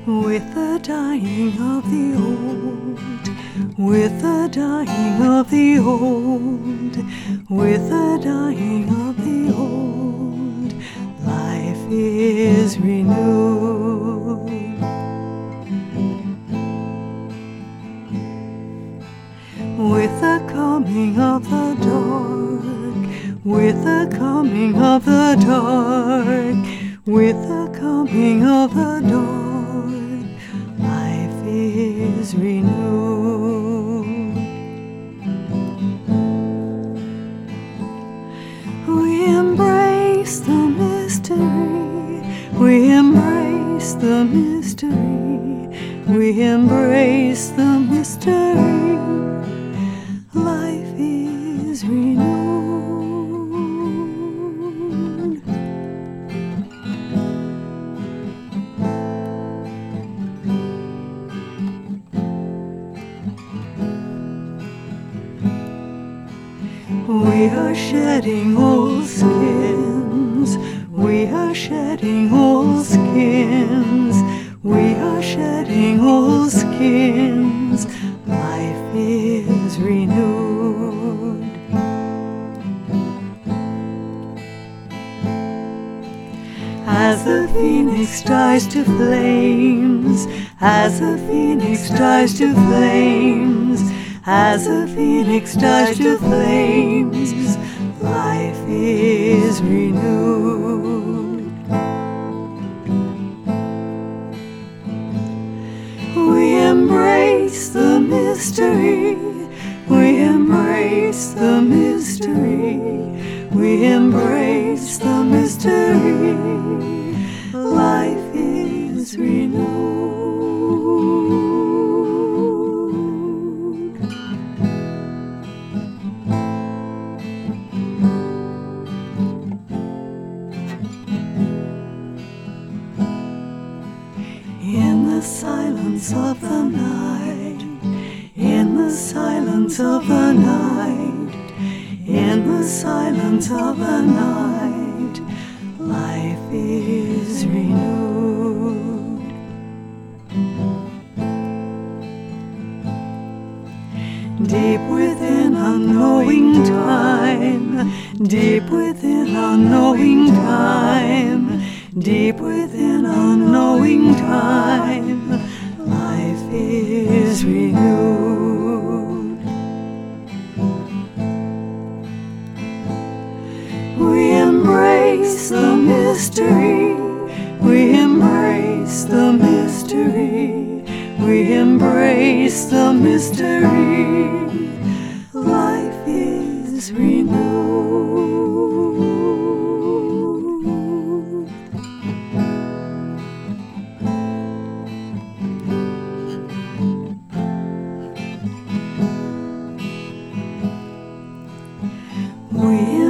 With the dying of the old, with the dying of the old, with the dying of the old, life is renewed. With the coming of the dark, with the coming of the dark, with the coming of the dawn, life is renewed. We embrace the mystery, we embrace the mystery, we embrace the mystery, life is renewed. We are shedding old skins, we are shedding old skins, we are shedding old skins, life is renewed. As the phoenix dies to flames, as the phoenix dies to flames, as the phoenix dies to flames, life is renewed. We embrace the mystery, we embrace the mystery, we embrace the mystery, life is renewed. In the silence of the night, in the silence of the night, in the silence of the night, life is renewed. Deep within unknowing time, deep within unknowing time, deep within unknowing time, life is renewed. We embrace the mystery, we embrace the mystery, we embrace the mystery, life is renewed. We